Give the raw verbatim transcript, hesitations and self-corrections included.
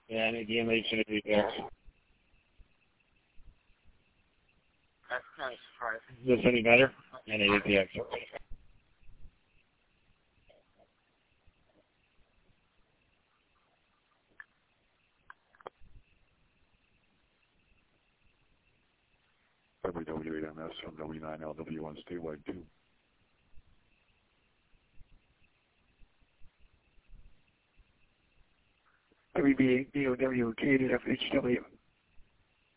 Yeah, and again, they should be there. That's kind of surprising. Is this any better? And it is the extra. W W eight M S on W nine L W one statewide two. W B eight D O W K to F H W.